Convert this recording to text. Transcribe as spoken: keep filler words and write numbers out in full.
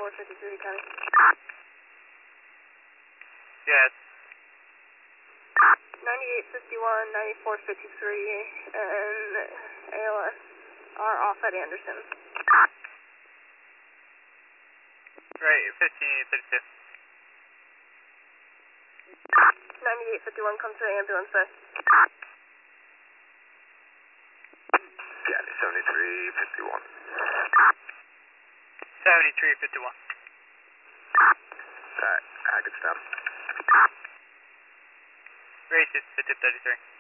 ninety-four fifty-three, County. Yes. ninety-eight fifty-one, ninety-four fifty-three, and A L S are off at Anderson. Right, fifteen thirty-two. ninety-eight fifty-one, come to the ambulance bay. Yeah, seventy-three fifty-one. seventy-three fifty-one. Alright, I can stop. Racist fifty thirty-three.